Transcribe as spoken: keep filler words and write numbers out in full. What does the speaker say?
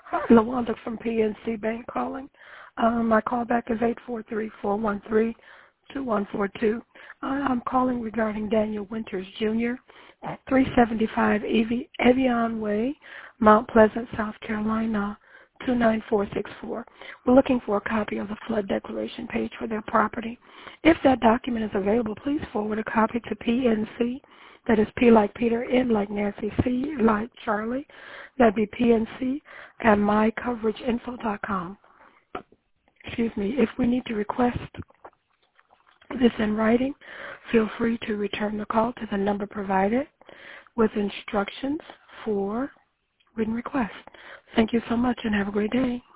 LaWanda from P N C Bank calling. Um, my callback is eight four three, four one three, two one four two. Uh, I'm calling regarding Daniel Winters, Junior at three seventy-five Evi- Evian Way, Mount Pleasant, South Carolina, two nine four six four. We're looking for a copy of the flood declaration page for their property. If that document is available, please forward a copy to P N C. That is P like Peter, N like Nancy, C like Charlie. That'd be P N C at my coverage info dot com. Excuse me. If we need to request this in writing, feel free to return the call to the number provided with instructions for written request. Thank you so much and have a great day.